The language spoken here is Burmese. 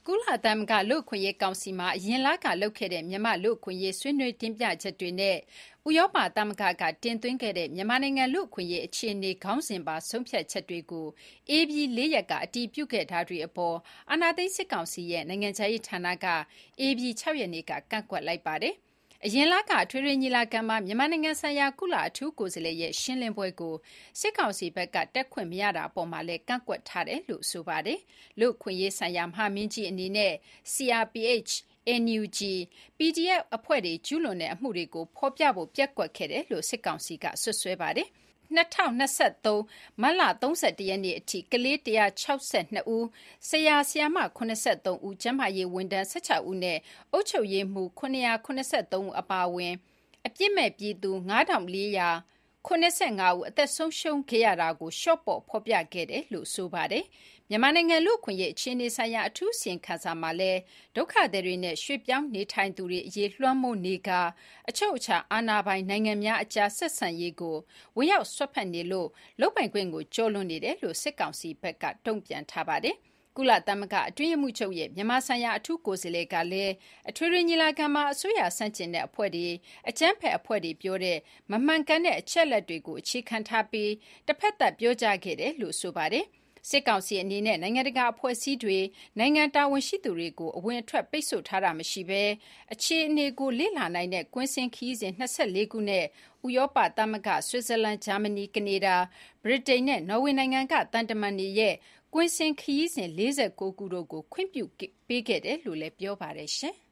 ကုလသမဂ္ဂလူ့အခွင့်အရေးကောင်စီမှာအရင်လကလုပ်ခဲ့တဲ့မြန်မာ့လူ့အခွင့်အရေးဆွေးနွေးတင်ပြချက်တွေနဲ့ဥရောပသမဂ္ဂကတင်သွင်းခဲ့တဲ့မြန်မာနိုင်ငံလူ့အခွင့်အရေးအခြေအနေခေါင်းစဉ်ပါဆုံးဖြတ်ချက်တွေကိုဧပြီ4ရက်ကအတည်ပြုခဲ့တာတွေအပေါ်အာဏာသိမ်းစစ်ကောင်စီရဲ့နိုင်ငံခြားရေးဌာနကဧပြီ6ရက်နေ့ကကန့်ကွက်လိုက်ပါတယ်။အရင်လကထွေထွေညီလာခံမှာမြန်မာနိုင်ငံဆိုင်ရာကုလအထူးကိုယ်စားလှယ်ရဲ့ရှင်းလင်းပွဲကိုစစ်ကောင်စီဘက်ကတက်ခွင့်မရတာအပေါ်မှာလည်းကန့်ကွက်ထားတယ်လို့ဆိုပါတယ်။လူ့အခွင့်အရေးဆိုင်ရာမဟာမင်းကြီးအနေနဲ့ CRPH NUG PDF အဖွဲ့တွေကျူးလွန်တဲ့အမှုတွေကိုဖော်ပြဖို့ပျက်ကွက်ခဲ့တယ်လို့စစ်ကောင်စီကဆွဆွဲပါတယ်။2023မတ်လ31ရက်နေ့အထိကလေး162ဦးဆရာဆရာမ83ဦးကျန်းမာရေးဝန်ထမ်း16ဦးနဲ့အုပ်ချုပ်ရေးမှူး983ဦးအပါအဝင်အပြစ်မဲ့ပြည်သူ9485ဦးအသက်ဆုံးရှုံးခဲ့ရတာကိုရှော့ပေါ့ဖော်ပြခဲ့တယ်လို့ဆိုပါတယ်။မြန်မာနိုင်ငံလူ့အခွင့်အရေးအခြေအနေဆိုင်ရာအထူးစီရင်ခံစာမှာလည်းဒုက္ခသည်တွေနဲ့ရွှေ့ပြောင်းနေထိုင်သူတွေအရေးလွှမ်းမိုးနေကအချုပ်အခြာအာဏာပိုင်နိုင်ငံများအကြားဆက်ဆံရေးကိုဝင်ရောက်ဆွတ်ဖက်နေလို့လုပ်ပိုင်ခွင့်ကိုကျော်လွန်နေတယ်လို့စစ်ကောင်စီဘက်ကတုံ့ပြန်ထားပါတယ်။ကုလသမဂ္ဂအတွင်းရေးမှူးချုပ်ရဲ့မြန်မာဆိုင်ရာအထူးကိုယ်စားလှယ်ကလည်းအထွေထွေညီလာခံမှာအစိုးရဆန့်ကျင်တဲ့အဖွဲ့တွေအကြမ်းဖက်အဖွဲ့တွေပြောတဲ့မမှန်ကန်တဲ့အချက်လက်တွေကိုအခြေခံထားပြီးတစ်ဖက်သက်ပြောကြားခဲ့တယ်လို့ဆိုပါတယ်။စစ်ကောင်စီအနေနဲ့နိုင်ငံတကာအဖွဲ့အစည်းတွေနိုင်ငံတာဝန်ရှိသူတွေကိုအဝင်အထွက်ပိတ်ဆို့ထားတာမရှိဘဲအခြေအနေကိုလေ့လာနိုင်တဲ့ကွင်းစင်ခီးစဉ်24ခုနဲ့ဥရောပသမဂ္ဂဆွစ်ဇာလန်ဂျာမနီကနေဒါဗြိတိန်နဲ့နော်ဝေနိုင်ငံကတန်တမန်တွေရဲ့ကွင်းစင်ခီးစဉ်49ခုတို့ကိုခွင့်ပြုပေးခဲ့တယ်လို့လည်းပြောပါတယ်ရှင်။